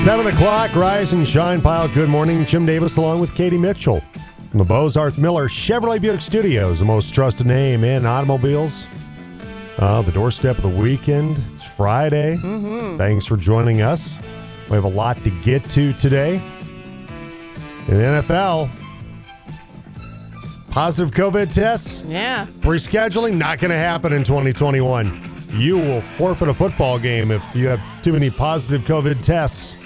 7 o'clock, Rise and Shine Pile. Good morning. Jim Davis along with Katie Mitchell from the Bozarth Miller Chevrolet Buick Studios, the most trusted name in automobiles. The doorstep of the weekend. It's Friday. Thanks for joining us. We have a lot to get to today. In the NFL, positive COVID tests. Yeah. Rescheduling, not going to happen in 2021. You will forfeit a football game if you have too many positive COVID tests.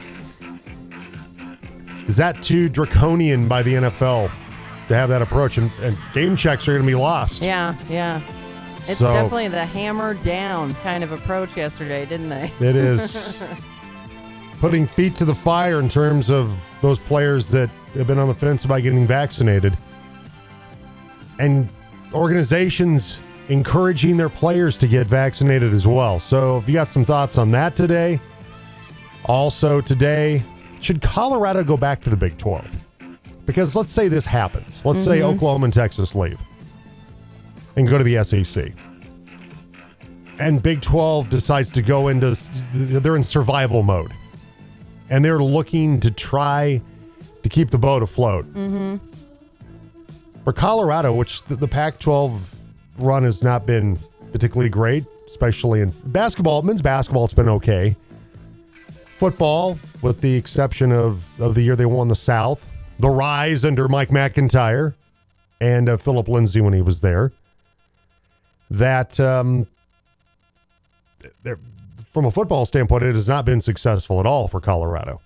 Is that too draconian by the NFL to have that approach? And game checks are going to be lost. Yeah. It's definitely the hammer down kind of approach yesterday, didn't they? It is putting feet to the fire in terms of those players that have been on the fence about getting vaccinated. And organizations encouraging their players to get vaccinated as well. So if you got some thoughts on that today. Also today, should Colorado go back to the Big 12? Because let's say this happens. Let's say Oklahoma and Texas leave and go to the SEC. And Big 12 decides to go into, they're in survival mode. And they're looking to try to keep the boat afloat. For Colorado, which the Pac-12 run has not been particularly great, especially in basketball. Men's basketball, it's been okay. Football, with the exception of the year they won the South. The rise under Mike McIntyre and Philip Lindsay when he was there. That, from a football standpoint, it has not been successful at all for Colorado.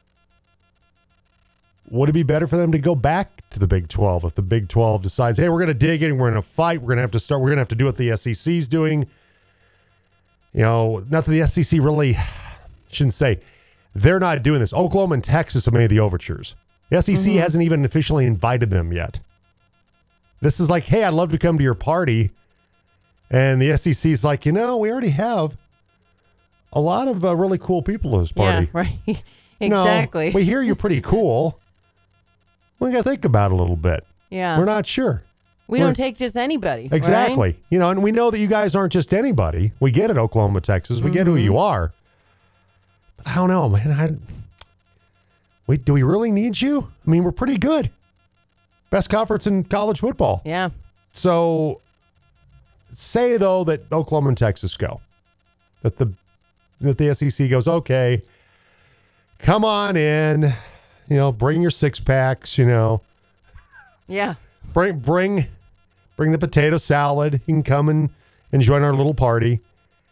Would it be better for them to go back to the Big 12 if the Big 12 decides, hey, we're going to dig in, we're going to fight, we're going to have to do what the SEC's doing? You know, not that the SEC really, shouldn't say, they're not doing this. Oklahoma and Texas have made the overtures. The SEC hasn't even officially invited them yet. This is like, hey, I'd love to come to your party. And the SEC's like, we already have a lot of really cool people at this party. Yeah, right. Exactly. We hear you're pretty cool. We got to think about it a little bit. Yeah. We're not sure. We don't take just anybody. Exactly. Right? And we know that you guys aren't just anybody. We get it, Oklahoma, Texas. We get who you are. But I don't know, man. Do we really need you? I mean, we're pretty good. Best conference in college football. Yeah. So say, though, that Oklahoma and Texas go. That the SEC goes, okay, come on in. Bring your six packs, Yeah. Bring the potato salad. You can come and join our little party.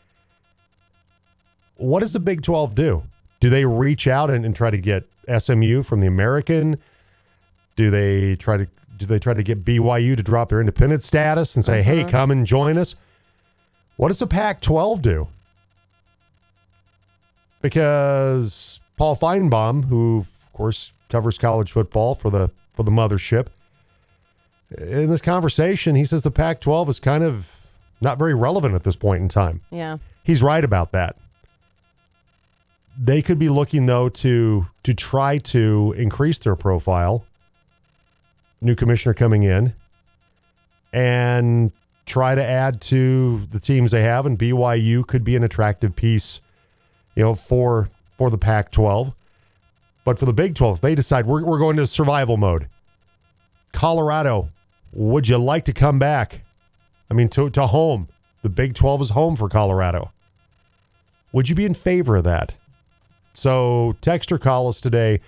What does the Big 12 do? Do they reach out and try to get SMU from the American? Do they try to get BYU to drop their independent status and say, hey, come and join us? What does the Pac-12 do? Because Paul Feinbaum, who of course covers college football for the mothership, in this conversation, he says the Pac-12 is kind of not very relevant at this point in time. Yeah. He's right about that. They could be looking, though, to try to increase their profile. New commissioner coming in and try to add to the teams they have, and BYU could be an attractive piece, for the Pac-12. But for the Big 12, if they decide we're going to survival mode, Colorado, would you like to come back? I mean, to home. The Big 12 is home for Colorado. Would you be in favor of that? So text or call us today,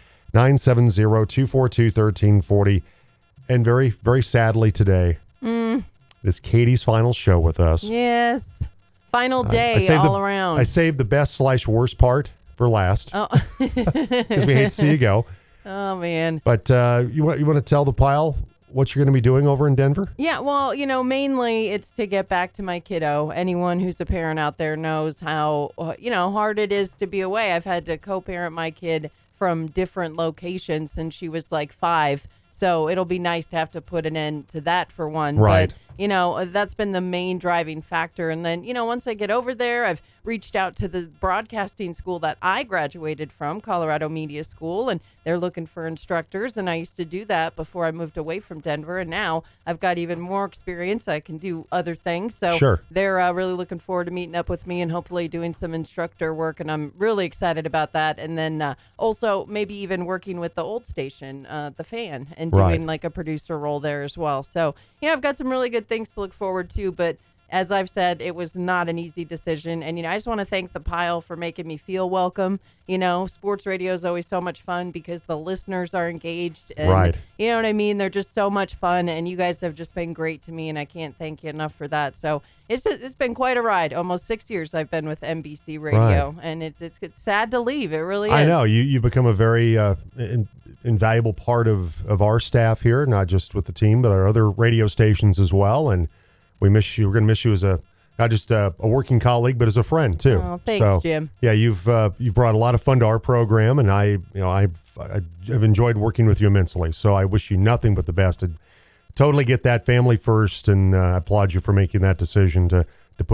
970-242-1340. And very, very sadly today, is Katie's final show with us. Yes. Final day all around. I saved the best / worst part for last. Oh. Because we hate to see you go. Oh, man. But you want to tell the pile what you're going to be doing over in Denver? Yeah, well, mainly it's to get back to my kiddo. Anyone who's a parent out there knows how, hard it is to be away. I've had to co-parent my kid from different locations since she was like 5. So it'll be nice to have to put an end to that for one. Right. But, that's been the main driving factor. And then, once I get over there, I've reached out to the broadcasting school that I graduated from, Colorado Media School, and they're looking for instructors. And I used to do that before I moved away from Denver. And now I've got even more experience. I can do other things. So Sure. they're really looking forward to meeting up with me and hopefully doing some instructor work. And I'm really excited about that. And then also maybe even working with the old station, The Fan, and doing like a producer role there as well. So, I've got some really good things to look forward to. But as I've said, it was not an easy decision. And, I just want to thank The Pile for making me feel welcome. Sports radio is always so much fun because the listeners are engaged. And, Right. You know what I mean? They're just so much fun. And you guys have just been great to me. And I can't thank you enough for that. So it's been quite a ride. Almost 6 years I've been with NBC Radio. Right. And it's sad to leave. It really is. I know. You become a very invaluable part of our staff here, not just with the team, but our other radio stations as well. And we miss you. We're going to miss you as not just a working colleague, but as a friend too. Oh, thanks, Jim. Yeah, you've brought a lot of fun to our program, and I've enjoyed working with you immensely. So I wish you nothing but the best. I totally get that, family first, and I applaud you for making that decision to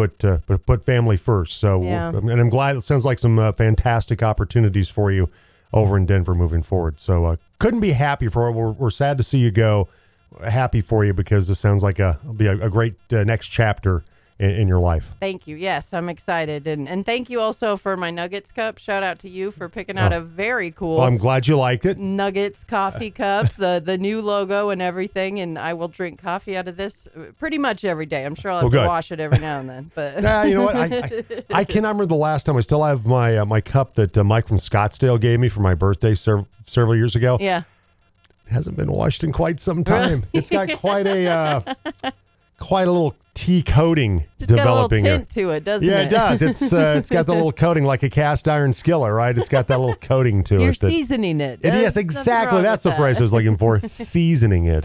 put family first. So, Yeah. And I'm glad. It sounds like some fantastic opportunities for you over in Denver moving forward. So couldn't be happy for. We're sad to see you go. Happy for you because this sounds like it'll be a great next chapter in your life. Thank you. Yes, I'm excited. And thank you also for my Nuggets cup. Shout out to you for picking out a very cool Well, I'm glad you liked it. Nuggets coffee cup, the new logo and everything. And I will drink coffee out of this pretty much every day. I'm sure I'll have to wash it every now and then. But yeah, you know what? I cannot remember the last time. I still have my my cup that Mike from Scottsdale gave me for my birthday several years ago. Yeah. It hasn't been washed in quite some time. It's got quite a little tea coating Just developing got a little tint to it, doesn't it? Yeah, it does. It's got the little coating like a cast iron skillet, right? It's got that little coating to You're it. seasoning it. Yes, exactly. That's the phrase I was looking for. Seasoning it.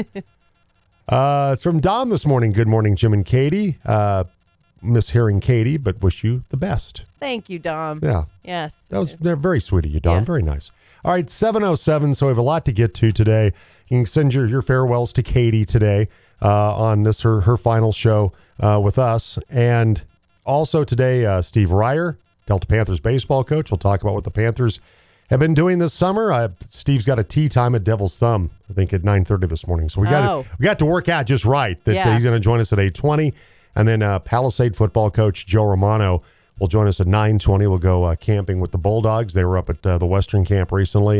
It's from Dom this morning. Good morning, Jim and Katie. Miss hearing Katie, but wish you the best. Thank you, Dom. Yeah. Yes. They're very sweet of you, Dom. Yes. Very nice. All right, 7:07. So we have a lot to get to today. You can send your farewells to Katie today on this her final show with us, and also today Steve Ryer, Delta Panthers baseball coach. We'll talk about what the Panthers have been doing this summer. Steve's got a tea time at Devil's Thumb, I think at 9:30 this morning. So we got to work out just right that he's going to join us at 8:20, and then Palisade football coach Joe Romano will join us at 9:20. We'll go camping with the Bulldogs. They were up at the Western Camp recently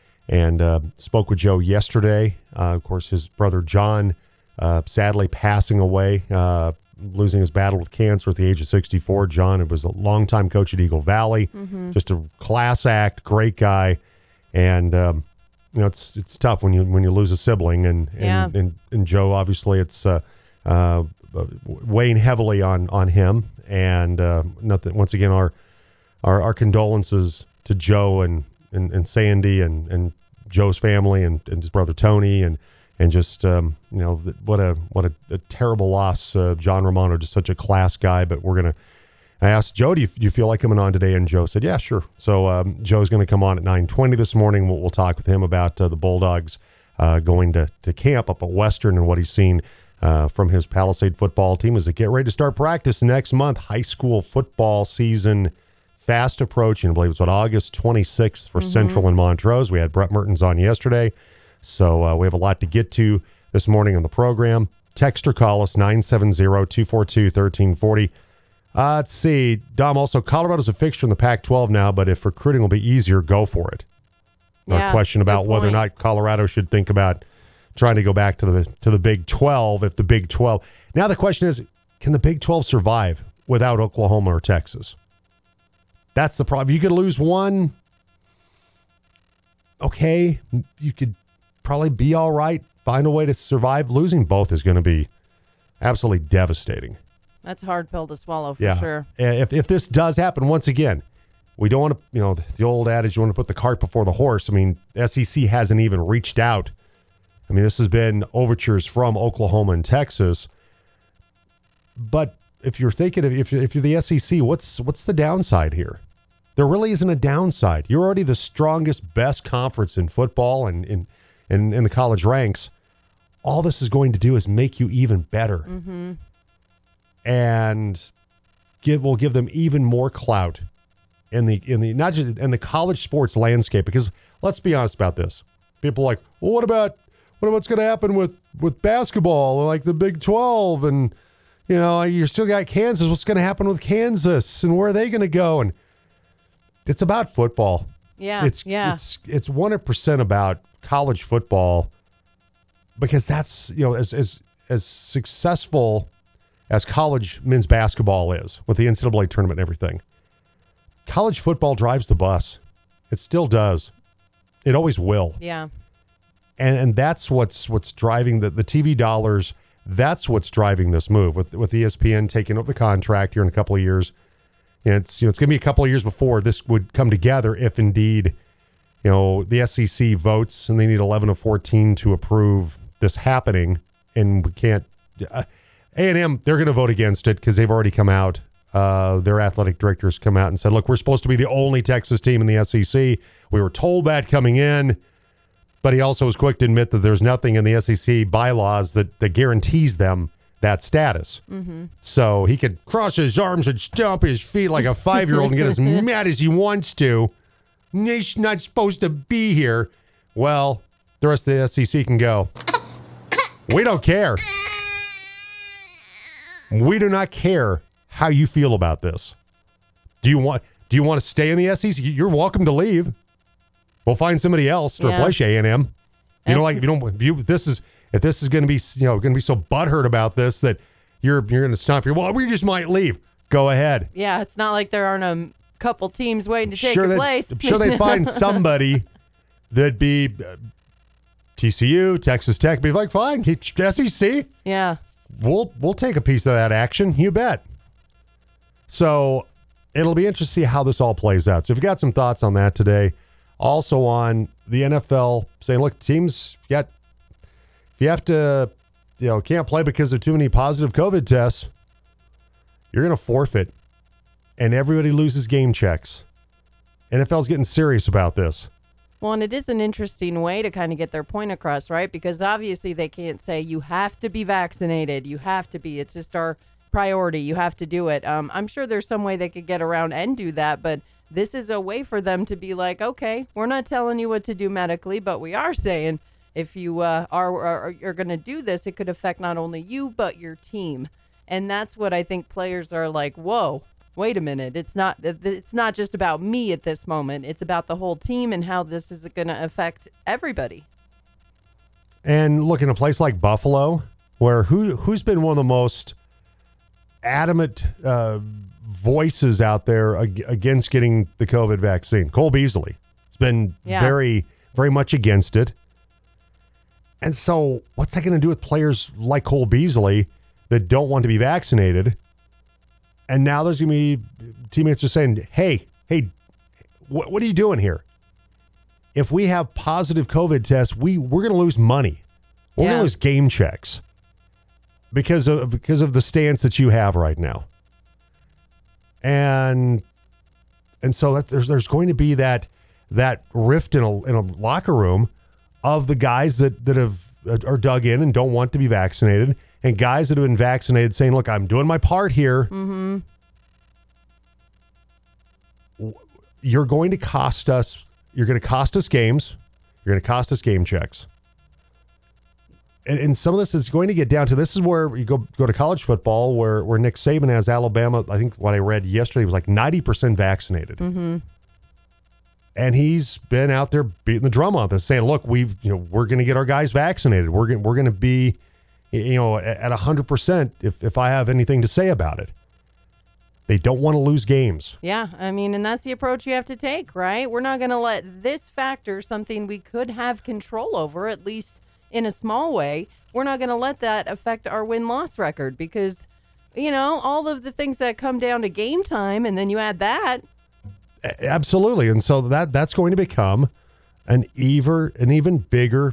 and spoke with Joe yesterday. Of course, his brother John sadly passing away, losing his battle with cancer at the age of 64. John was a longtime coach at Eagle Valley, just a class act, great guy. And, it's tough when you lose a sibling. And Joe, obviously, it's weighing heavily on him. And nothing. Once again, our condolences to Joe and Sandy and Joe's family and his brother Tony and just what a terrible loss. John Romano, just such a class guy. But I asked Joe, do you feel like coming on today? And Joe said, yeah, sure. So Joe's going to come on at 9:20 this morning. We'll talk with him about the Bulldogs going to camp up at Western and what he's seen from his Palisade football team as they get ready to start practice next month. High school football season fast approaching. I believe it's August 26th for Central and Montrose. We had Brett Mertens on yesterday. So we have a lot to get to this morning on the program. Text or call us 970-242-1340. Let's see. Dom, also, Colorado's a fixture in the Pac-12 now, but if recruiting will be easier, go for it. No question about whether or not Colorado should think about trying to go back to the Big 12 if the Big 12. Now the question is, can the Big 12 survive without Oklahoma or Texas? That's the problem. You could lose one. Okay, you could probably be all right, find a way to survive. Losing both is going to be absolutely devastating. That's a hard pill to swallow for sure. If this does happen, once again, we don't want to, the old adage, you want to put the cart before the horse. I mean, SEC hasn't even reached out. I mean, this has been overtures from Oklahoma and Texas. But if you're thinking, if you're the SEC, what's the downside here? There really isn't a downside. You're already the strongest, best conference in football and in the college ranks. All this is going to do is make you even better. And will give them even more clout in the not just in the college sports landscape. Because let's be honest about this. People are like, well, what about what's going to happen with basketball and like the Big 12 and you still got Kansas. What's going to happen with Kansas and where are they going to go? And it's about football. Yeah, it's 100% about college football because that's as successful as college men's basketball is with the NCAA tournament and everything. College football drives the bus. It still does. It always will. Yeah. And that's what's driving the TV dollars. That's what's driving this move with ESPN taking over the contract here in a couple of years. And it's going to be a couple of years before this would come together if indeed, the SEC votes and they need 11 of 14 to approve this happening. And we can't. A&M, they're going to vote against it because they've already come out. Their athletic directors come out and said, look, we're supposed to be the only Texas team in the SEC. We were told that coming in. But he also was quick to admit that there's nothing in the SEC bylaws that guarantees them that status. Mm-hmm. So he could cross his arms and stomp his feet like a 5-year-old and get as mad as he wants to. He's not supposed to be here. Well, the rest of the SEC can go. We don't care. We do not care how you feel about this. Do you want to stay in the SEC? You're welcome to leave. We'll find somebody else to replace A&M. If this is going to be so butthurt about this that you're going to stop here. Well, we just might leave. Go ahead. Yeah, it's not like there aren't a couple teams waiting to take your place. I'm sure they'd find somebody that'd be TCU, Texas Tech. Be like, fine, SEC. Yeah, we'll take a piece of that action. You bet. So it'll be interesting to see how this all plays out. So if you got some thoughts on that today. Also on the NFL saying, look, teams if you have to, can't play because of too many positive COVID tests, you're going to forfeit and everybody loses game checks. NFL's getting serious about this. Well, and it is an interesting way to kind of get their point across, right? Because obviously they can't say you have to be vaccinated. You have to be. It's just our priority. You have to do it. I'm sure there's some way they could get around and do that, but this is a way for them to be like, okay, we're not telling you what to do medically, but we are saying if you are going to do this, it could affect not only you, but your team. And that's what I think players are like, whoa, wait a minute. It's not just about me at this moment. It's about the whole team and how this is going to affect everybody. And look, in a place like Buffalo, where who's been one of the most adamant voices out there against getting the COVID vaccine? Cole Beasley has been very, very much against it. And so what's that going to do with players like Cole Beasley that don't want to be vaccinated? And now there's going to be teammates are saying, hey, what are you doing here? If we have positive COVID tests, we're going to lose money. We're going to lose game checks because of the stance that you have right now. And so that there's going to be that rift in a locker room of the guys that are dug in and don't want to be vaccinated, and guys that have been vaccinated saying, "Look, I'm doing my part here." Mm-hmm. You're going to cost us. You're going to cost us games. You're going to cost us game checks. And some of this is going to get down to, this is where you go to college football, where Nick Saban has Alabama. I think what I read yesterday was like 90% vaccinated. Mm-hmm. And he's been out there beating the drum on this, saying, look, we're going to get our guys vaccinated. We're going to be, at 100% if I have anything to say about it. They don't want to lose games. Yeah, I mean, and that's the approach you have to take, right? We're not going to let this factor, something we could have control over, at least in a small way, we're not going to let that affect our win-loss record because, all of the things that come down to game time, and then you add that. Absolutely. And so that's going to become an even bigger,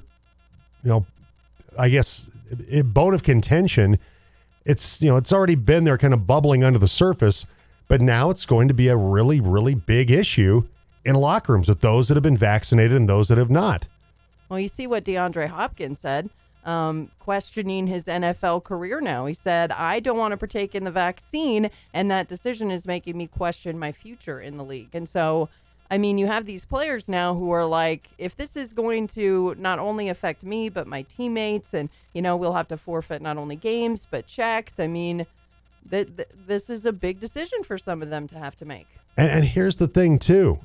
I guess, bone of contention. It's already been there kind of bubbling under the surface, but now it's going to be a really, really big issue in locker rooms with those that have been vaccinated and those that have not. Well, you see what DeAndre Hopkins said. questioning his NFL career now. He said, I don't want to partake in the vaccine, and that decision is making me question my future in the league. And so, I mean, you have these players now who are like, if this is going to not only affect me, but my teammates, and, we'll have to forfeit not only games, but checks. I mean, this is a big decision for some of them to have to make. And here's the thing, too.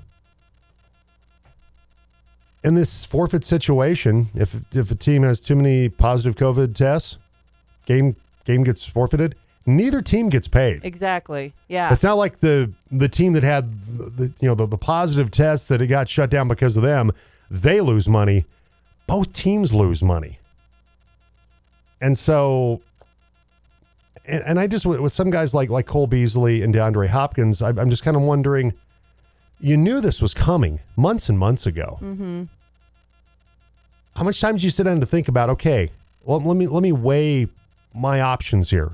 In this forfeit situation, if a team has too many positive COVID tests, game gets forfeited. Neither team gets paid. Exactly. Yeah. It's not like the team that had the positive tests that it got shut down because of them, they lose money. Both teams lose money. And so, and I just, with some guys like Cole Beasley and DeAndre Hopkins, I'm just kind of wondering, you knew this was coming months and months ago. Mm-hmm. How much time did you sit down to think about, okay, well, let me weigh my options here.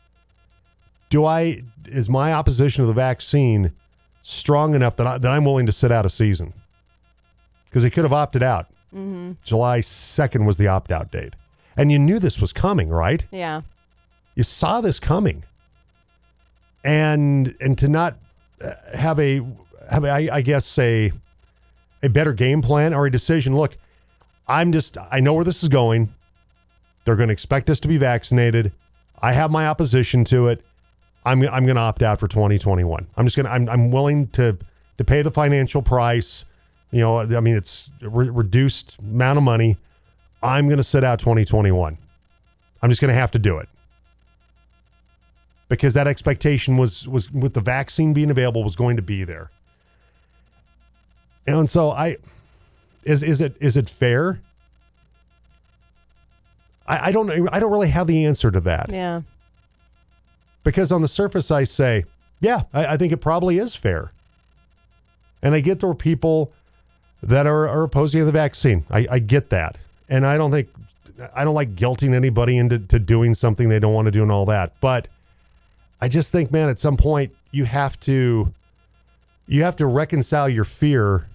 Is my opposition to the vaccine strong enough that I'm willing to sit out a season? Because they could have opted out. Mm-hmm. July 2nd was the opt-out date. And you knew this was coming, right? Yeah. You saw this coming. And to not have a better game plan or a decision. Look, I know where this is going. They're going to expect us to be vaccinated. I have my opposition to it. I'm going to opt out for 2021. I'm willing to pay the financial price. It's a reduced amount of money. I'm going to sit out 2021. I'm just going to have to do it. Because that expectation was with the vaccine being available was going to be there. And so is it fair? I don't really have the answer to that. Yeah. Because on the surface I say, yeah, I think it probably is fair. And I get there are people that are opposing the vaccine. I get that. And I don't like guilting anybody into doing something they don't want to do and all that. But I just think, man, at some point you have to reconcile your fear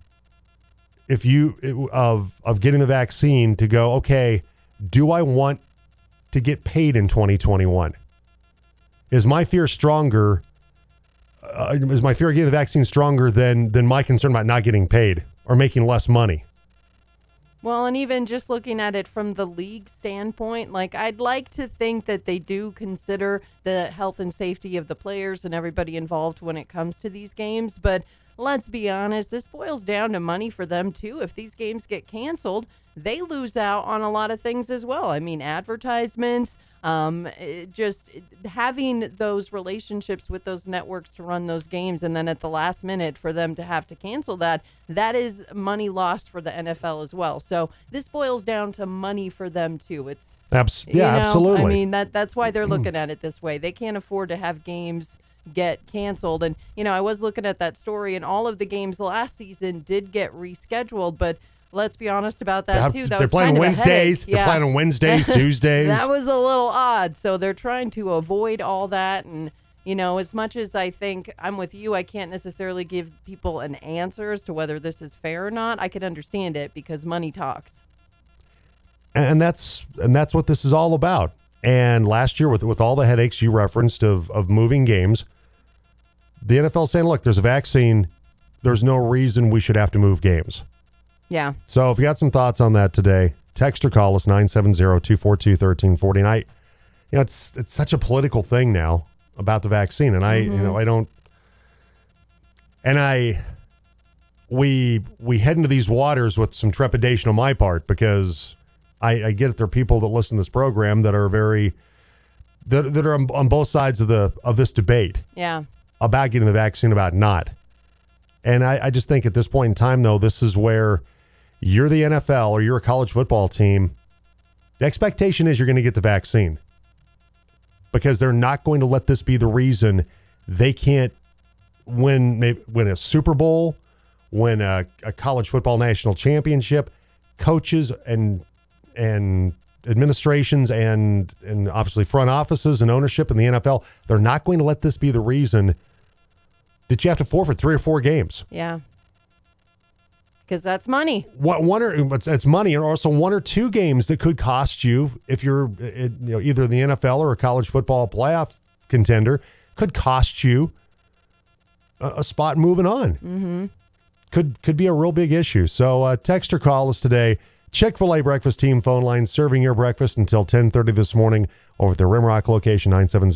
of getting the vaccine to go, okay, do I want to get paid in 2021? Is my fear stronger? Is my fear of getting the vaccine stronger than my concern about not getting paid or making less money? Well, and even just looking at it from the league standpoint, like I'd like to think that they do consider the health and safety of the players and everybody involved when it comes to these games. But let's be honest, this boils down to money for them too. If these games get canceled, they lose out on a lot of things as well. I mean, advertisements, just having those relationships with those networks to run those games, and then at the last minute for them to have to cancel that is money lost for the NFL as well. So this boils down to money for them too. It's absolutely. I mean, that's why they're looking at it this way. They can't afford to have games get canceled. And, I was looking at that story, and all of the games last season did get rescheduled, but let's be honest about that too. They're playing Wednesdays. They're playing on Wednesdays, Tuesdays. That was a little odd. So they're trying to avoid all that. And, as much as I think I'm with you, I can't necessarily give people an answer as to whether this is fair or not. I can understand it because money talks. And that's what this is all about. And last year, with all the headaches you referenced of moving games, the NFL saying, look, there's a vaccine. There's no reason we should have to move games. Yeah. So if you got some thoughts on that today, text or call us 970-242-1340. And it's such a political thing now about the vaccine. And we head into these waters with some trepidation on my part, because I get it. There are people that listen to this program that are that are on both sides of this debate. Yeah. About getting the vaccine, about not. And I just think at this point in time, though, this is where you're the NFL or you're a college football team. The expectation is you're going to get the vaccine, because they're not going to let this be the reason they can't win a Super Bowl, win a college football national championship. Coaches and administrations and obviously front offices and ownership in the NFL, they're not going to let this be the reason that you have to forfeit 3 or 4 games. Yeah. because that's money. It's money, and also 1 or 2 games that could cost you if you're either the NFL or a college football playoff contender, could cost you a spot moving on. Mm-hmm. Could be a real big issue. So text or call us today. Chick-fil-A breakfast team phone line serving your breakfast until 10:30 this morning over at the Rimrock location,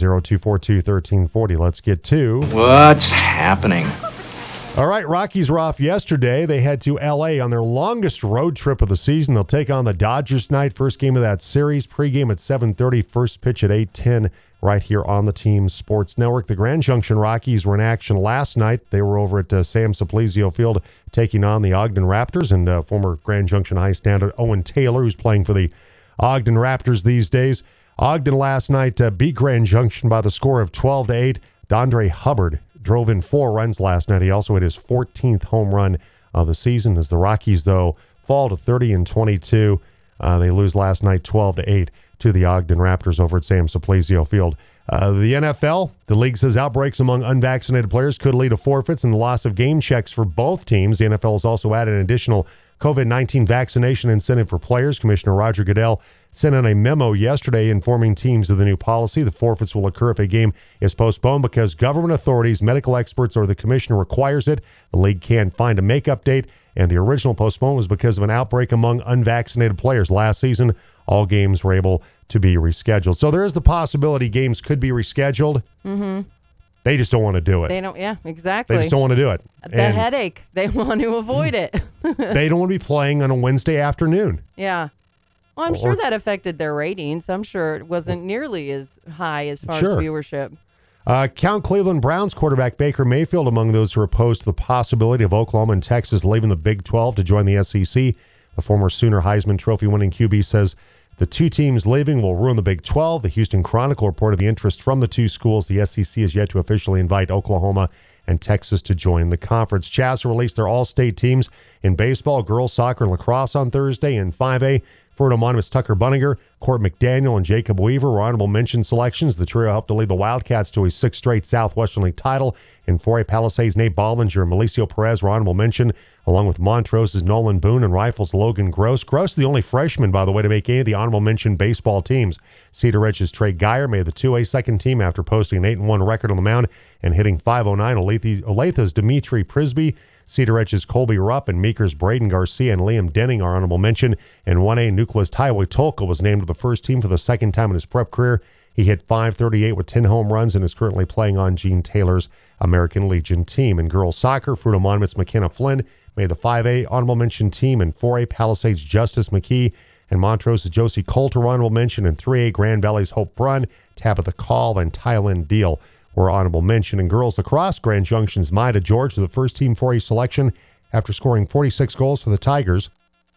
970-242-1340. Let's get to what's happening. All right, Rockies were off yesterday. They head to L.A. on their longest road trip of the season. They'll take on the Dodgers tonight. First game of that series. Pregame at 7:30. First pitch at 8:10 right here on the Team Sports Network. The Grand Junction Rockies were in action last night. They were over at Sam Simplesio Field taking on the Ogden Raptors and former Grand Junction High standard Owen Taylor, who's playing for the Ogden Raptors these days. Ogden last night beat Grand Junction by the score of 12-8. Dondre Hubbard drove in 4 runs last night. He also hit his 14th home run of the season as the Rockies, though, fall to 30-22. They lose last night 12-8 to the Ogden Raptors over at Sam Simplesio Field. The NFL, the league says outbreaks among unvaccinated players could lead to forfeits and the loss of game checks for both teams. The NFL has also added an additional COVID-19 vaccination incentive for players. Commissioner Roger Goodell sent out a memo yesterday informing teams of the new policy. The forfeits will occur if a game is postponed because government authorities, medical experts, or the commissioner requires it. The league can't find a make-up date, and the original postponement was because of an outbreak among unvaccinated players. Last season, all games were able to be rescheduled. So there is the possibility games could be rescheduled. Mm-hmm. They just don't want to do it. They don't, yeah, exactly. They just don't want to do it. The headache. They want to avoid it. They don't want to be playing on a Wednesday afternoon. Yeah. Well, I'm sure that affected their ratings. I'm sure it wasn't nearly as high as far as viewership. Count Cleveland Browns quarterback Baker Mayfield among those who are opposed to the possibility of Oklahoma and Texas leaving the Big 12 to join the SEC. The former Sooner Heisman Trophy winning QB says the 2 teams leaving will ruin the Big 12. The Houston Chronicle reported the interest from the 2 schools. The SEC has yet to officially invite Oklahoma and Texas to join the conference. Chas released their all-state teams in baseball, girls soccer, and lacrosse on Thursday. In 5A, Fruita Monument's Tucker Bunninger, Court McDaniel, and Jacob Weaver were honorable mention selections. The trio helped to lead the Wildcats to a 6th straight Southwestern League title. In 4A, Palisades' Nate Ballinger and Malicio Perez were honorable mention, along with Montrose's Nolan Boone and Rifles' Logan Gross. Gross is the only freshman, by the way, to make any of the honorable mention baseball teams. Cedar Ridge's Trey Geyer made the 2A second team after posting an 8-1 record on the mound and hitting .509. Olathe's Dimitri Prisby, Cedar Ridge's Colby Rupp, and Meeker's Braden Garcia and Liam Denning are honorable mention. And 1A, Nucleus Taiwo Tolka was named to the first team for the second time in his prep career. He hit .538 with 10 home runs and is currently playing on Gene Taylor's American Legion team. In girls soccer, Fruita Monument's McKenna Flynn made the 5A honorable mention team. In 4A, Palisades' Justice McKee and Montrose's Josie Coulter honorable mention. In 3A, Grand Valley's Hope Brunn, Tabitha Call, and Tylen Deal were honorable mention. In girls lacrosse, Grand Junction's Maida George was the first team 4A selection after scoring 46 goals for the Tigers.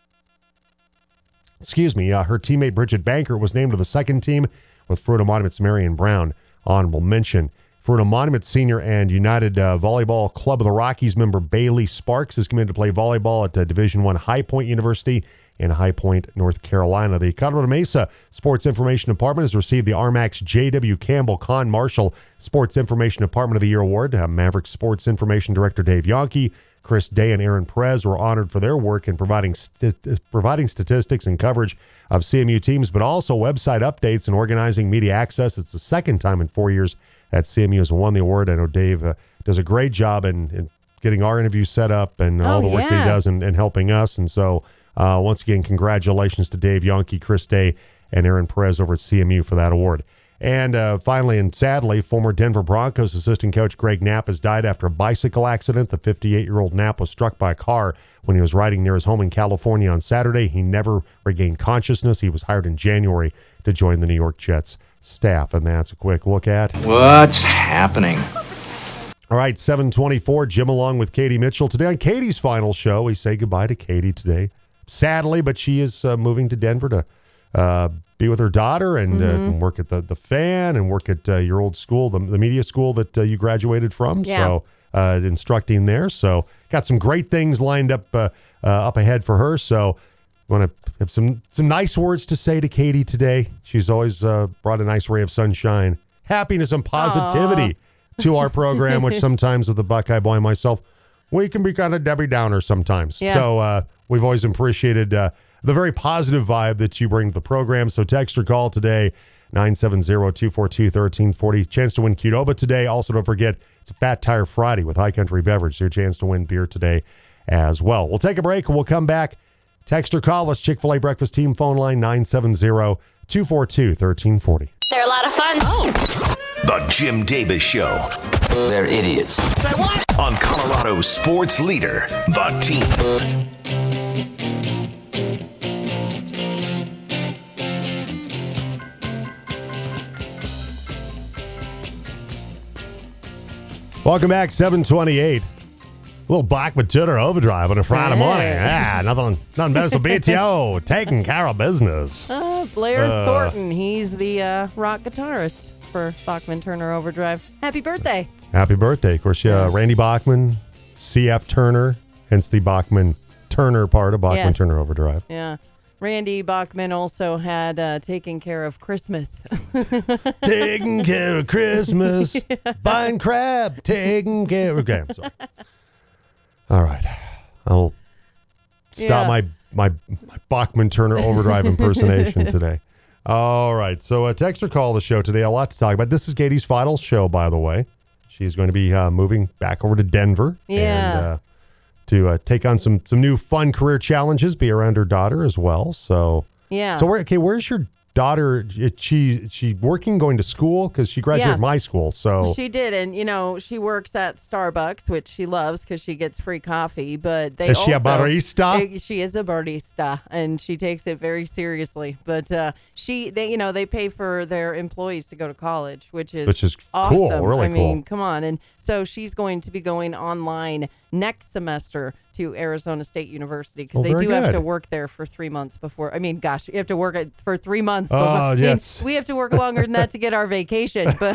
Her teammate Bridget Banker was named to the second team, with Fruita Monument's Marion Brown honorable mention. Fruita Monument Senior and United Volleyball Club of the Rockies member Bailey Sparks is committed to play volleyball at Division I High Point University in High Point, North Carolina. The Colorado Mesa Sports Information Department has received the RMAX J.W. Campbell Con Marshall Sports Information Department of the Year Award. Maverick Sports Information Director Dave Yonke, Chris Day, and Aaron Perez were honored for their work in providing statistics and coverage of CMU teams, but also website updates and organizing media access. It's the second time in 4 years that CMU has won the award. I know Dave does a great job in getting our interviews set up and all the work that he does in helping us. And so, once again, congratulations to Dave Yonke, Chris Day, and Aaron Perez over at CMU for that award. And finally, and sadly, former Denver Broncos assistant coach Greg Knapp has died after a bicycle accident. The 58-year-old Knapp was struck by a car when he was riding near his home in California on Saturday. He never regained consciousness. He was hired in January to join the New York Jets staff. And that's a quick look at what's happening. All right, 7:24, Jim along with Katie Mitchell. Today on Katie's final show, we say goodbye to Katie today. Sadly, but she is moving to Denver to be with her daughter and work at the Fan and work at your old school, the media school that you graduated from. Yeah. So instructing there. So got some great things lined up ahead for her. So want to have some nice words to say to Katie today. She's always brought a nice ray of sunshine, happiness, and positivity to our program, which sometimes with the Buckeye Boy and myself we can be kind of Debbie Downer sometimes. Yeah. So we've always appreciated the very positive vibe that you bring to the program. So text or call today, 970-242-1340. Chance to win Qdoba today. Also, don't forget, it's a Fat Tire Friday with High Country Beverage. So your chance to win beer today as well. We'll take a break and we'll come back. Text or call us. Chick-fil-A Breakfast Team phone line, 970-242-1340. They're a lot of fun. The Jim Davis Show. They're idiots. Say what? On Colorado's sports leader, The Team. Welcome back, 728. A little Blackman Tudor overdrive on a Friday morning. Hey. Nothing better than BTO taking care of business. Blair Thornton, he's the rock guitarist for Bachman Turner Overdrive. Happy birthday. Happy birthday. Of course, Randy Bachman, C.F. Turner, hence the Bachman Turner part of Bachman Yes. Turner Overdrive. Yeah. Randy Bachman also had Taking Care of Christmas. Taking care of Christmas, buying crab, taking care of... Okay, so. All right. I'll stop my Bachman Turner Overdrive impersonation today. All right. So text or call the show today. A lot to talk about. This is Katie's final show, by the way. She's going to be moving back over to Denver. Yeah. And to take on some new fun career challenges, be around her daughter as well. So Yeah. So where's your daughter? She working, going to school? Because she graduated Yeah. my school. So She did, and she works at Starbucks, which she loves because she gets free coffee. But they Is she a also- barista? She is a barista, and she takes it very seriously. But they pay for their employees to go to college, which is cool, awesome. really I mean, cool. come on, and so she's going to be going online next semester to Arizona State University because they very do have good. to work there for 3 months before. I mean, gosh, you have to work for 3 months. Oh, before, I mean, yes. we have to work longer than that to get our vacation, but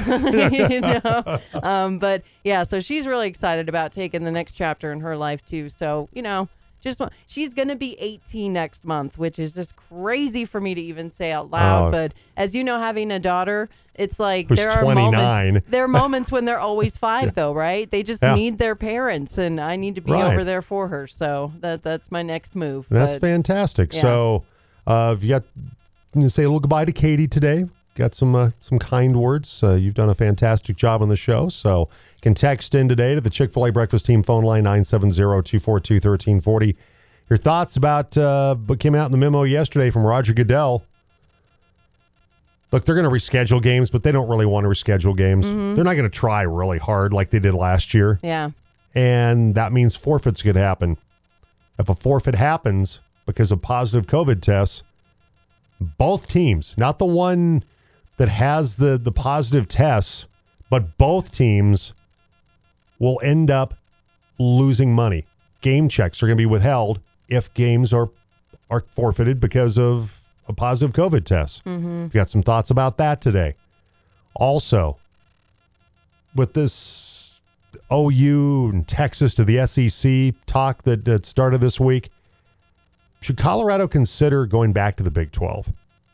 but yeah, so she's really excited about taking the next chapter in her life too. So she's going to be 18 next month, which is just crazy for me to even say out loud. Oh. But as you know, having a daughter, it's like Who's there are 29. moments when they're always 5 though, right? They just Yeah. need their parents, and I need to be Right. over there for her. So that's my next move. That's But, fantastic. yeah. So, you got to say a little goodbye to Katie today. Got some kind words. You've done a fantastic job on the show. So, you can text in today to the Chick-fil-A Breakfast Team phone line 970-242-1340. Your thoughts about what came out in the memo yesterday from Roger Goodell. Look, they're going to reschedule games, but they don't really want to reschedule games. They're not going to try really hard like they did last year. Yeah. And that means forfeits could happen. If a forfeit happens because of positive COVID tests, both teams, not the one that has the positive tests, but both teams will end up losing money. Game checks are going to be withheld if games are forfeited because of a positive COVID test. Mm-hmm. Got some thoughts about that today. Also, with this OU and Texas to the SEC talk that started this week, should Colorado consider going back to the Big 12?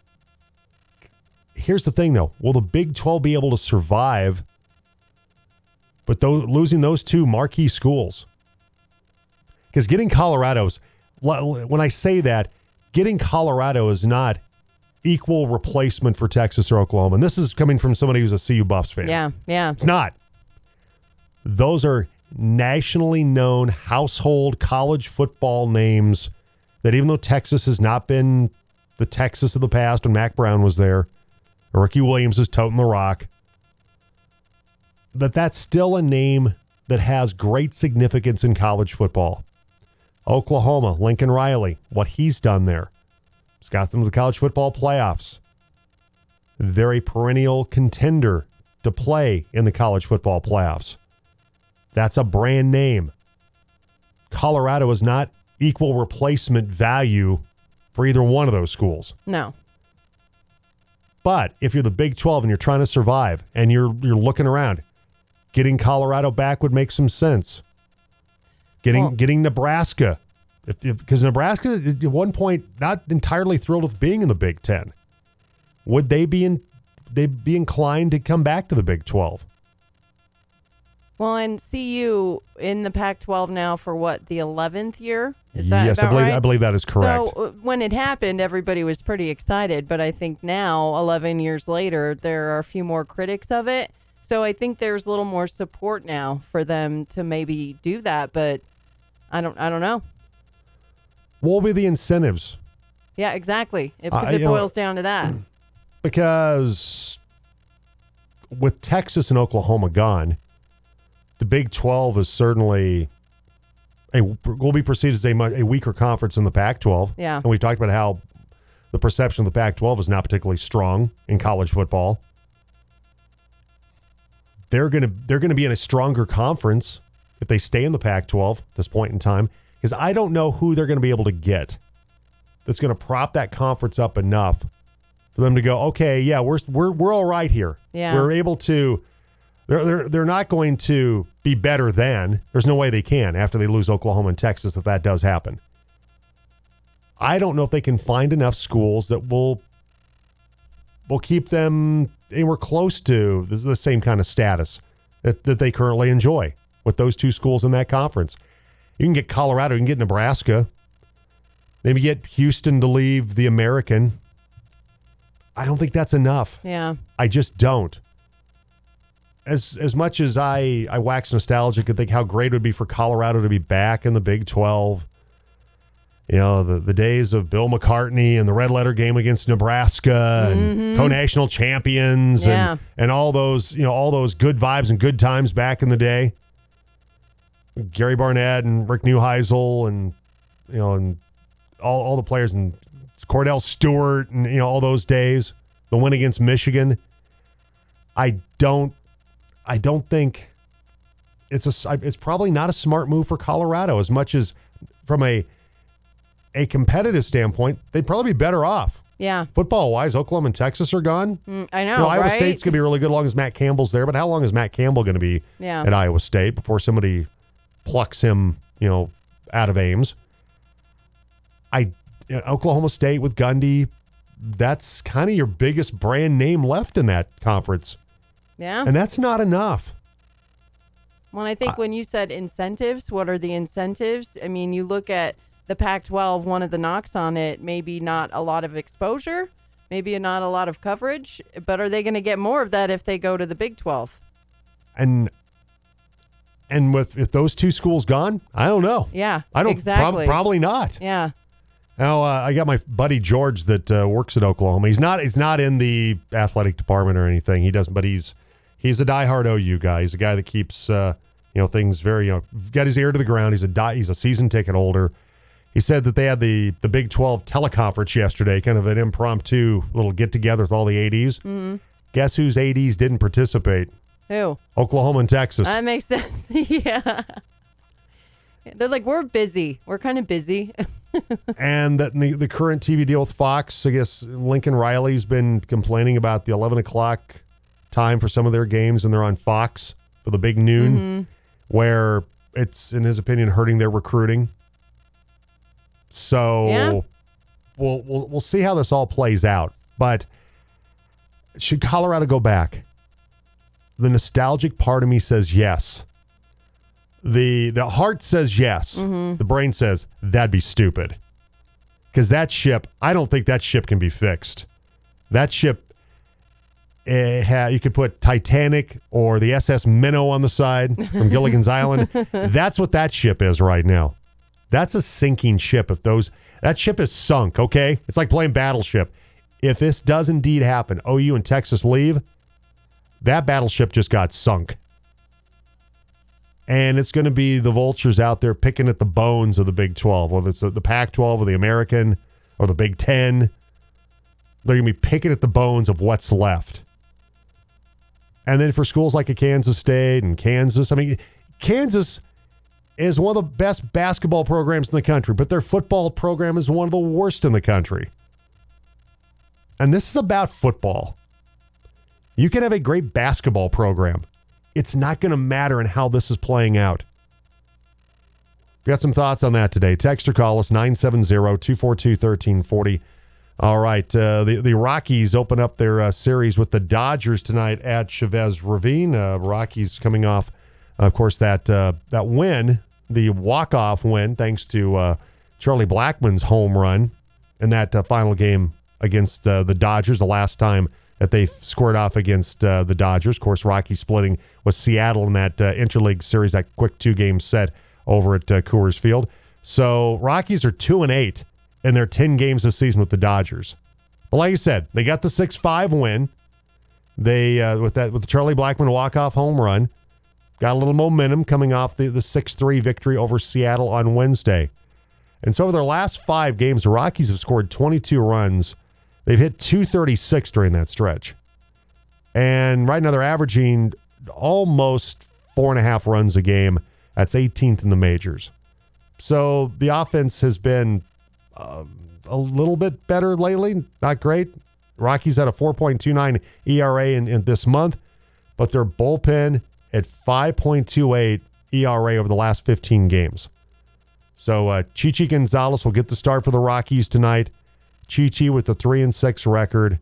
Here's the thing, though. Will the Big 12 be able to survive but losing those two marquee schools? Because getting Colorado's, when I say that, getting Colorado is not equal replacement for Texas or Oklahoma. And this is coming from somebody who's a CU Buffs fan. Yeah. Yeah. It's not. Those are nationally known household college football names that even though Texas has not been the Texas of the past when Mac Brown was there, or Ricky Williams is toting the rock, that's still a name that has great significance in college football. Oklahoma, Lincoln Riley, what he's done there. He's got them to the college football playoffs. They're a perennial contender to play in the college football playoffs. That's a brand name. Colorado is not equal replacement value for either one of those schools. No. But if you're the Big 12 and you're trying to survive and you're looking around, getting Colorado back would make some sense. Getting Nebraska, because Nebraska at one point not entirely thrilled with being in the Big 10. Would they be inclined to come back to the Big 12? Well, and CU in the Pac-12 now for what, the 11th year? Is that yes, about right? I believe that is correct. So when it happened, everybody was pretty excited, but I think now, 11 years later, there are a few more critics of it. So I think there's a little more support now for them to maybe do that, but I don't know. What will be the incentives? Yeah, exactly. Because it boils down to that. Because with Texas and Oklahoma gone, the Big 12 is certainly will be perceived as a weaker conference in the Pac-12. Yeah. And we've talked about how the perception of the Pac-12 is not particularly strong in college football. They're going to be in a stronger conference if they stay in the Pac-12 at this point in time, because I don't know who they're going to be able to get that's going to prop that conference up enough for them to go, okay, yeah, we're all right here. Yeah. We're able to. They're not going to be better than. There's no way they can after they lose Oklahoma and Texas if that does happen. I don't know if they can find enough schools that will keep them anywhere close to the same kind of status that they currently enjoy with those two schools in that conference. You can get Colorado, you can get Nebraska, maybe get Houston to leave the American. I don't think that's enough. Yeah. I just don't. As much as I wax nostalgic and think how great it would be for Colorado to be back in the Big 12, you know, the days of Bill McCartney and the red letter game against Nebraska and co-national champions and all those, you know, all those good vibes and good times back in the day. Gary Barnett and Rick Neuheisel and, you know, and all the players and Cordell Stewart and, you know, all those days, the win against Michigan. I don't think it's probably not a smart move for Colorado, as much as from a competitive standpoint, they'd probably be better off. Yeah. Football-wise, Oklahoma and Texas are gone. I know, You know, Iowa right? State's going to be really good as long as Matt Campbell's there, but how long is Matt Campbell going to be at Iowa State before somebody plucks him, you know, out of Ames? Oklahoma State with Gundy, that's kind of your biggest brand name left in that conference. Yeah. And that's not enough. Well, I think when you said incentives, what are the incentives? I mean, you look at the Pac-12, one of the knocks on it, maybe not a lot of exposure, maybe not a lot of coverage, but are they going to get more of that if they go to the Big 12? And with those two schools gone, I don't know. Yeah, I don't exactly. Probably not. Yeah. Now, I got my buddy George that works at Oklahoma. He's not in the athletic department or anything. He doesn't, but he's a diehard OU guy. He's a guy that keeps things very got his ear to the ground. He's a season ticket holder. He said that they had the Big 12 teleconference yesterday, kind of an impromptu little get together with all the ADs. Mm-hmm. Guess whose ADs didn't participate? Who? Oklahoma and Texas. That makes sense. Yeah. They're like, we're busy. We're kind of busy. And that the current TV deal with Fox, I guess Lincoln Riley's been complaining about the 11 o'clock time for some of their games, and they're on Fox for the big noon, where it's, in his opinion, hurting their recruiting. So we'll see how this all plays out. But should Colorado go back? The nostalgic part of me says yes. The heart says yes. The brain says that'd be stupid. Because that ship, I don't think that ship can be fixed. That ship, you could put Titanic or the SS Minnow on the side from Gilligan's Island. That's what that ship is right now. That's a sinking ship. That ship is sunk, okay? It's like playing Battleship. If this does indeed happen, OU and Texas leave, that battleship just got sunk. And it's going to be the vultures out there picking at the bones of the Big 12, whether it's the Pac-12 or the American or the Big 10. They're going to be picking at the bones of what's left. And then for schools like a Kansas State and Kansas, I mean, Kansas is one of the best basketball programs in the country, but their football program is one of the worst in the country. And this is about football. You can have a great basketball program. It's not going to matter in how this is playing out. Got some thoughts on that today. Text or call us 970-242-1340. All right. The Rockies open up their series with the Dodgers tonight at Chavez Ravine. Rockies coming off Of course, that win, the walk-off win, thanks to Charlie Blackmon's home run in that final game against the Dodgers, the last time that they squared off against the Dodgers. Of course, Rocky splitting with Seattle in that interleague series, that quick 2-game set over at Coors Field. So Rockies are 2-8 in their 10 games this season with the Dodgers. But like I said, they got the 6-5 win. They with the Charlie Blackmon walk-off home run. Got a little momentum coming off the 6-3 victory over Seattle on Wednesday. And so over their last 5 games, the Rockies have scored 22 runs. They've hit 236 during that stretch. And right now they're averaging almost 4.5 runs a game. That's 18th in the majors. So the offense has been a little bit better lately. Not great. Rockies had a 4.29 ERA in this month, but their bullpen at 5.28 ERA over the last 15 games. So Chichi Gonzalez will get the start for the Rockies tonight. Chichi with the 3-6 record,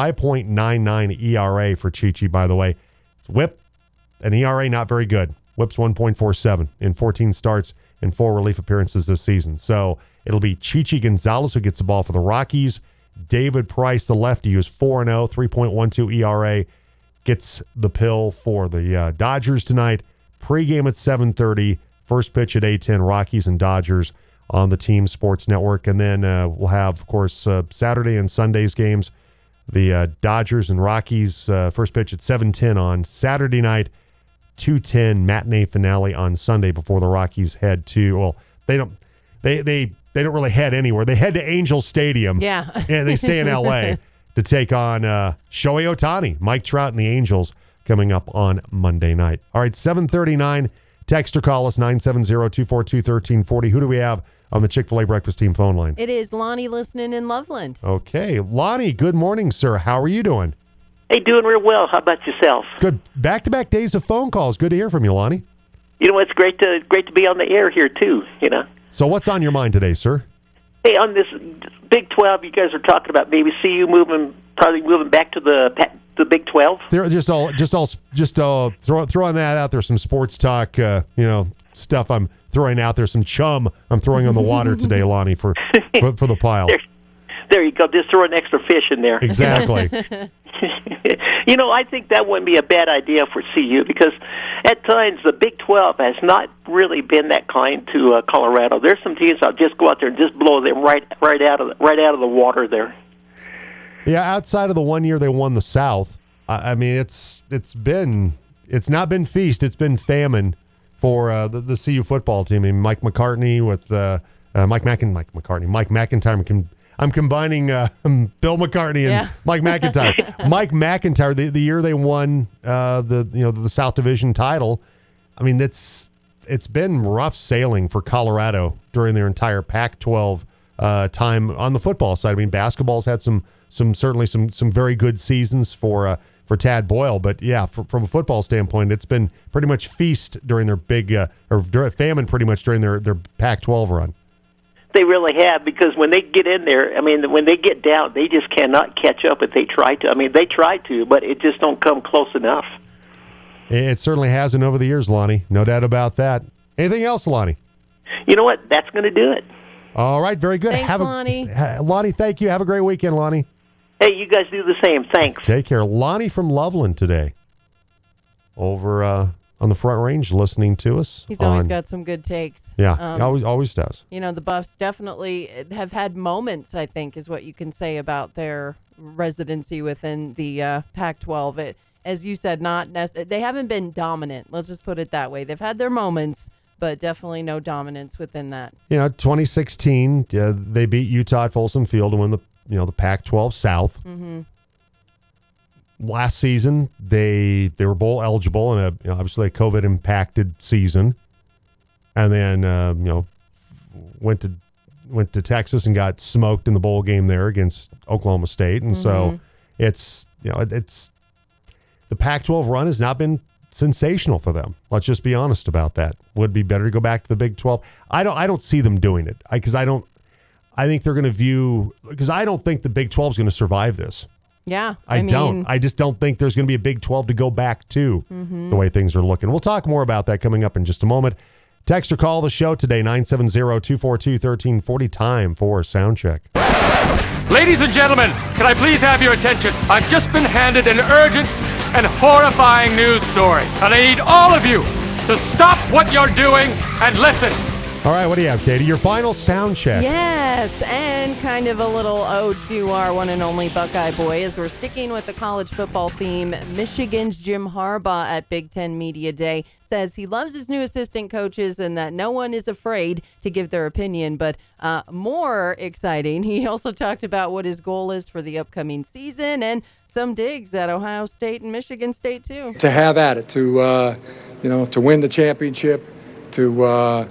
5.99 ERA for Chichi, by the way. WHIP and ERA not very good. WHIP's 1.47 in 14 starts and 4 relief appearances this season. So it'll be Chichi Gonzalez who gets the ball for the Rockies. David Price, the lefty, who's 4-0, 3.12 ERA, gets the pill for the Dodgers tonight. Pre-game at 7:30, first pitch at 8:10, Rockies and Dodgers on the Team Sports Network. And then we'll have, of course, Saturday and Sunday's games. The Dodgers and Rockies first pitch at 7:10 on Saturday night, 2:10 matinee finale on Sunday before the Rockies head to, well, they don't really head anywhere. They head to Angel Stadium. Yeah. And they stay in L.A. to take on Shohei Ohtani, Mike Trout, and the Angels coming up on Monday night. All right, 7:39. Text or call us 970-242-1340. Who do we have on the Chick-fil-A Breakfast Team phone line? It is Lonnie listening in Loveland. Okay. Lonnie, good morning, sir. How are you doing? Hey, doing real well. How about yourself? Good. Back-to-back days of phone calls. Good to hear from you, Lonnie. You know, it's great to be on the air here, too, you know. So what's on your mind today, sir? Hey, on this Big 12, you guys are talking about maybe CU probably moving back to the Big 12. They're just throwing that out there. Some sports talk, stuff I'm throwing out there. Some chum I'm throwing on the water today, Lonnie, for the pile. There you go. Just throw an extra fish in there. Exactly. You know, I think that wouldn't be a bad idea for CU because at times the Big 12 has not really been that kind to Colorado. There's some teams that'll just go out there and just blow them right out of the water there. Yeah, outside of the 1 year they won the South, I mean it's not been feast, it's been famine for the CU football team. I mean, Mike McCartney with Mike McIntyre. I'm combining Bill McCartney and Mike McIntyre. Mike McIntyre, the year they won the South Division title. I mean, it's been rough sailing for Colorado during their entire Pac-12 time on the football side. I mean, basketball's had some very good seasons for Tad Boyle, but yeah, from a football standpoint, it's been pretty much feast during their big famine, pretty much during their Pac-12 run. They really have, because when they get in there, I mean, when they get down, they just cannot catch up if they try to. I mean, they try to, but it just don't come close enough. It certainly hasn't over the years, Lonnie. No doubt about that. Anything else, Lonnie? You know what? That's going to do it. All right, very good. Thanks, Lonnie. Lonnie, thank you. Have a great weekend, Lonnie. Hey, you guys do the same. Thanks. Take care. Lonnie from Loveland today. Over on the Front Range listening to us. He's always got some good takes. Yeah, he always does. You know, the Buffs definitely have had moments, I think, is what you can say about their residency within the Pac-12. As you said, they haven't been dominant. Let's just put it that way. They've had their moments, but definitely no dominance within that. 2016, they beat Utah at Folsom Field to win the Pac-12 South. Mm-hmm. Last season, they were bowl eligible in obviously a COVID impacted season, and then went to Texas and got smoked in the bowl game there against Oklahoma State, and so it's the Pac-12 run has not been sensational for them. Let's just be honest about that. Would be better to go back to the Big 12. I don't see them doing it because I think they're going to because I don't think the Big 12 is going to survive this. Yeah. I don't. I just don't think there's going to be a Big 12 to go back to the way things are looking. We'll talk more about that coming up in just a moment. Text or call the show today, 970-242-1340. Time for Sound Check. Ladies and gentlemen, can I please have your attention? I've just been handed an urgent and horrifying news story, and I need all of you to stop what you're doing and listen. All right, what do you have, Katie? Your final sound check. Yes, and kind of a little ode to our one and only Buckeye boy as we're sticking with the college football theme. Michigan's Jim Harbaugh at Big Ten Media Day says he loves his new assistant coaches and that no one is afraid to give their opinion. But more exciting, he also talked about what his goal is for the upcoming season and some digs at Ohio State and Michigan State, too. To have at it, to win the championship, to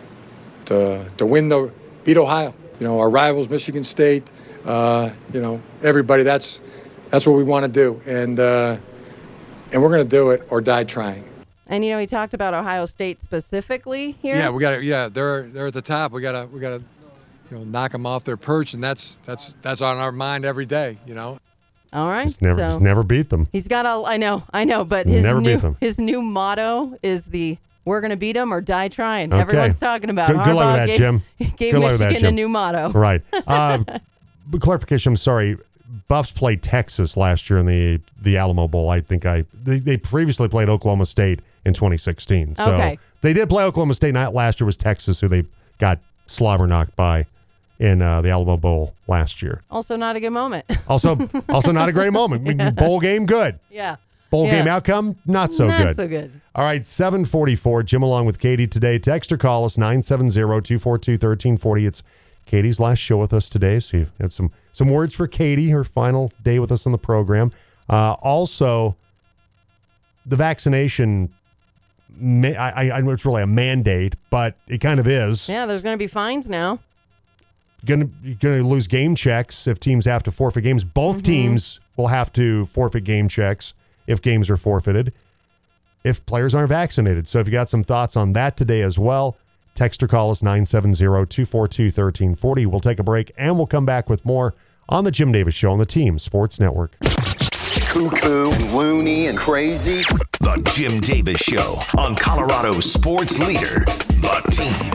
beat Ohio. Our rivals, Michigan State, everybody, that's what we want to do. And we're going to do it or die trying. And, he talked about Ohio State specifically here. Yeah, we got to. Yeah, they're at the top. We got to knock them off their perch, and that's on our mind every day. All right. He's never beat them. He's got I know, but his new motto is we're going to beat them or die trying. Okay. Everyone's talking about Good luck with that, Jim. Gave Good luck with that, Michigan Jim. a new motto. Right. Clarification, I'm sorry. Buffs played Texas last year in the Alamo Bowl. I think they previously played Oklahoma State in 2016. So okay. They did play Oklahoma State. Not last year was Texas, who they got slobber knocked by in the Alamo Bowl last year. Also not a good moment. Also not a great moment. Yeah. Bowl game, good. Yeah. Bowl game outcome, not so good. Not so good. All right, 7:44. Jim along with Katie today. Text or call us 970-242-1340. It's Katie's last show with us today, so you have some words for Katie, her final day with us on the program. Also, the vaccination, I know it's really a mandate, but it kind of is. Yeah, there's going to be fines now. You're going to lose game checks if teams have to forfeit games. Both teams will have to forfeit game checks if games are forfeited, if players aren't vaccinated. So if you got some thoughts on that today as well, text or call us 970-242-1340. We'll take a break, and we'll come back with more on the Jim Davis Show on the Team Sports Network. Cuckoo and loony and crazy. The Jim Davis Show on Colorado Sports Leader, The Team.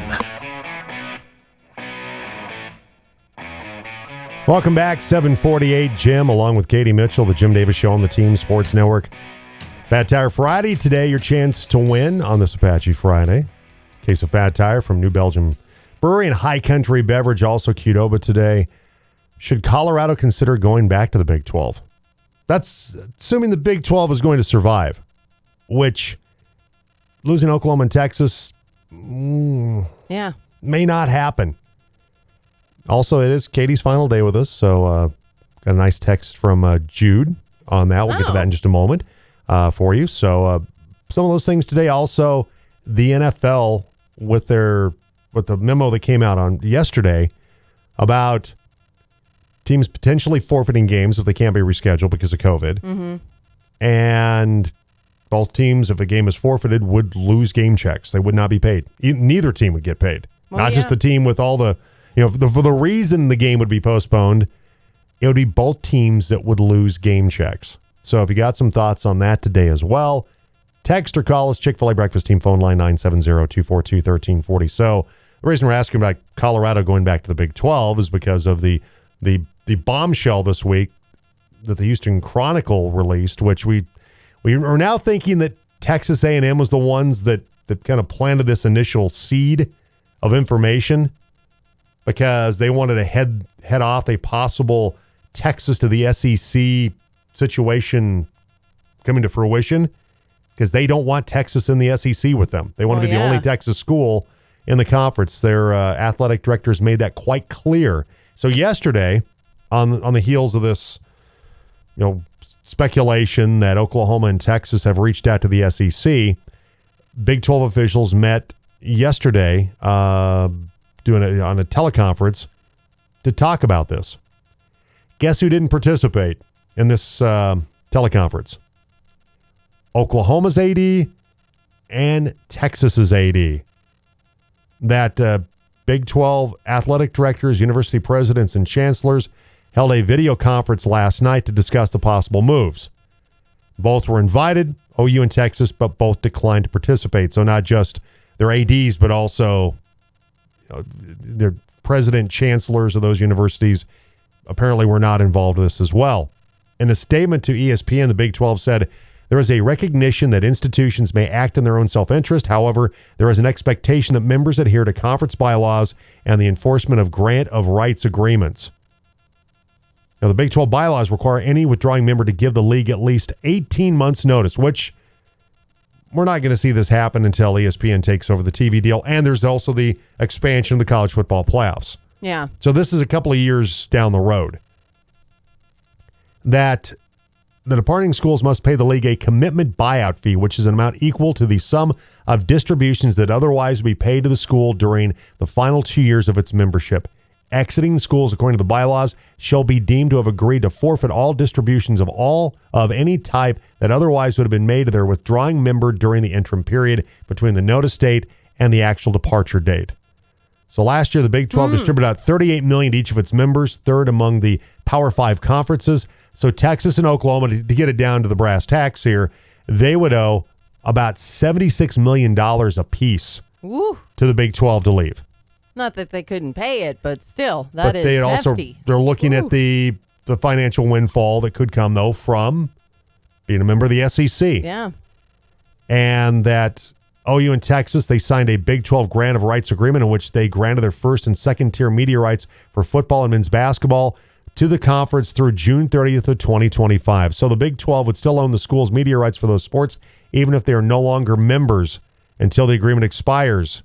Welcome back, 748. Jim, along with Katie Mitchell, the Jim Davis Show on the Team Sports Network. Fat Tire Friday today, your chance to win on this Apache Friday. Case of Fat Tire from New Belgium Brewery and High Country Beverage, also Qdoba today. Should Colorado consider going back to the Big 12? That's assuming the Big 12 is going to survive, which losing Oklahoma and Texas may not happen. Also, it is Katie's final day with us, so got a nice text from Jude on that. We'll get to that in just a moment for you. So some of those things today. Also, the NFL with the memo that came out on yesterday about teams potentially forfeiting games if they can't be rescheduled because of COVID. Mm-hmm. And both teams, if a game is forfeited, would lose game checks. They would not be paid. Neither team would get paid. Not just the team with all the... for the reason the game would be postponed, it would be both teams that would lose game checks. So if you got some thoughts on that today as well, text or call us, Chick-fil-A Breakfast Team phone line 970-242-1340. So the reason we're asking about Colorado going back to the Big 12 is because of the bombshell this week that the Houston Chronicle released, which we are now thinking that Texas A&M was the ones that kind of planted this initial seed of information, because they wanted to head off a possible Texas to the SEC situation coming to fruition, because they don't want Texas in the SEC with them. They want to be the only Texas school in the conference. Their athletic directors made that quite clear. So yesterday, on the heels of this, speculation that Oklahoma and Texas have reached out to the SEC, Big 12 officials met yesterday, doing it on a teleconference to talk about this. Guess who didn't participate in this teleconference? Oklahoma's AD and Texas's AD. That Big 12 athletic directors, university presidents, and chancellors held a video conference last night to discuss the possible moves. Both were invited, OU and Texas, but both declined to participate. So not just their ADs, but also their president, chancellors of those universities apparently were not involved with this as well. In a statement to ESPN, the Big 12 said, there is a recognition that institutions may act in their own self-interest. However, there is an expectation that members adhere to conference bylaws and the enforcement of grant of rights agreements. Now, the Big 12 bylaws require any withdrawing member to give the league at least 18 months' notice, which we're not going to see this happen until ESPN takes over the TV deal. And there's also the expansion of the college football playoffs. Yeah. So this is a couple of years down the road. That the departing schools must pay the league a commitment buyout fee, which is an amount equal to the sum of distributions that otherwise would be paid to the school during the final 2 years of its membership. Exiting schools, according to the bylaws, shall be deemed to have agreed to forfeit all distributions of any type that otherwise would have been made to their withdrawing member during the interim period between the notice date and the actual departure date. So last year, the Big 12 distributed out $38 million to each of its members, third among the Power 5 conferences. So Texas and Oklahoma, to get it down to the brass tacks here, they would owe about $76 million apiece Woo. to the Big 12 to leave. Not that they couldn't pay it, but still, that is hefty. They're looking at the financial windfall that could come, though, from being a member of the SEC. Yeah. And that OU and Texas, they signed a Big 12 grant of rights agreement in which they granted their first and second tier media rights for football and men's basketball to the conference through June 30th of 2025. So the Big 12 would still own the school's media rights for those sports, even if they are no longer members until the agreement expires.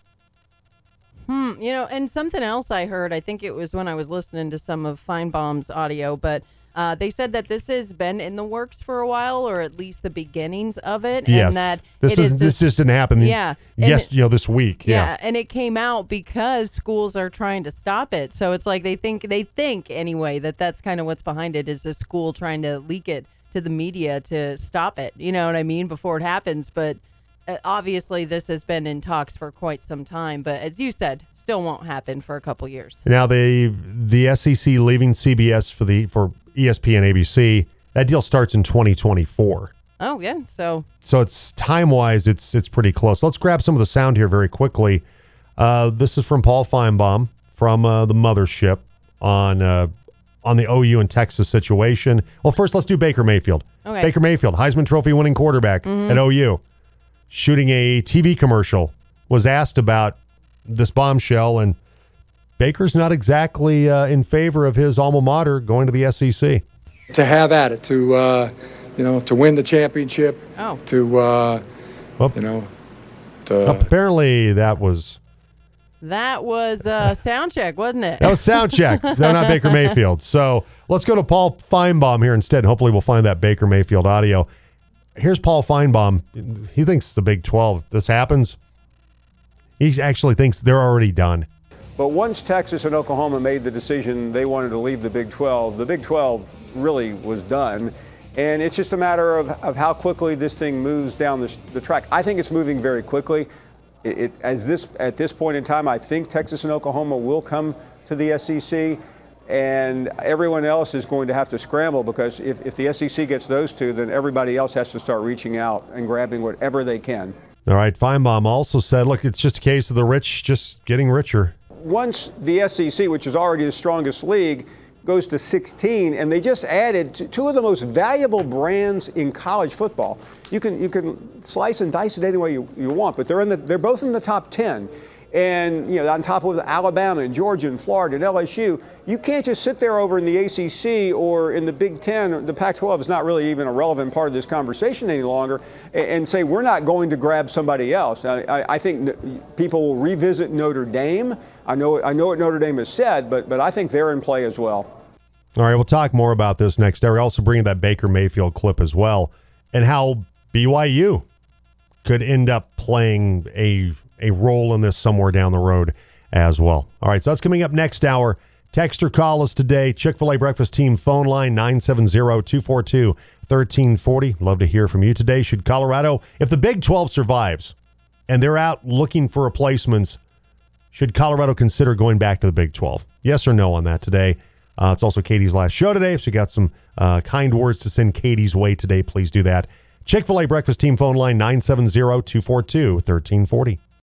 And something else I heard, I think it was when I was listening to some of Feinbaum's audio, but they said that this has been in the works for a while, or at least the beginnings of it. Yes. And that this just didn't happen. Yeah. This week. Yeah. And it came out because schools are trying to stop it. So it's like they think anyway that that's kind of what's behind it, is the school trying to leak it to the media to stop it. You know what I mean? Before it happens. But obviously this has been in talks for quite some time. But as you said, still won't happen for a couple years. Now the SEC leaving CBS for ESPN ABC, that deal starts in 2024. Oh yeah, so it's time-wise, it's pretty close. Let's grab some of the sound here very quickly. This is from Paul Feinbaum from the mothership on the OU and Texas situation. Well, first let's do Baker Mayfield. Okay. Baker Mayfield, Heisman Trophy winning quarterback at OU, shooting a TV commercial, was asked about this bombshell, and Baker's not exactly in favor of his alma mater going to the SEC. To have at it, to win the championship. Oh. Apparently that was sound check, wasn't it? That was sound check. No, not Baker Mayfield. So let's go to Paul Feinbaum here instead. Hopefully we'll find that Baker Mayfield audio. Here's Paul Feinbaum. He thinks the Big 12, this happens. He actually thinks they're already done. But once Texas and Oklahoma made the decision they wanted to leave the Big 12 really was done. And it's just a matter of how quickly this thing moves down the track. I think it's moving very quickly. At this point in time, I think Texas and Oklahoma will come to the SEC, and everyone else is going to have to scramble, because if the SEC gets those two, then everybody else has to start reaching out and grabbing whatever they can. All right, Feinbaum also said, look, it's just a case of the rich just getting richer. Once the SEC, which is already the strongest league, goes to 16, and they just added two of the most valuable brands in college football. You can slice and dice it any way you want, but they're both in the top 10. And on top of Alabama and Georgia and Florida and LSU, you can't just sit there over in the ACC or in the Big Ten. The Pac-12 is not really even a relevant part of this conversation any longer, and say we're not going to grab somebody else. I think people will revisit Notre Dame. I know what Notre Dame has said, but I think they're in play as well. All right, we'll talk more about this next hour. Also bringing that Baker Mayfield clip as well, and how BYU could end up playing a role in this somewhere down the road as well. All right, so that's coming up next hour. Text or call us today. Chick-fil-A Breakfast Team phone line, 970-242-1340. Love to hear from you today. Should Colorado, if the Big 12 survives and they're out looking for replacements, should Colorado consider going back to the Big 12? Yes or no on that today. It's also Katie's last show today. If you got some kind words to send Katie's way today, please do that. Chick-fil-A Breakfast Team phone line 970-242-1340.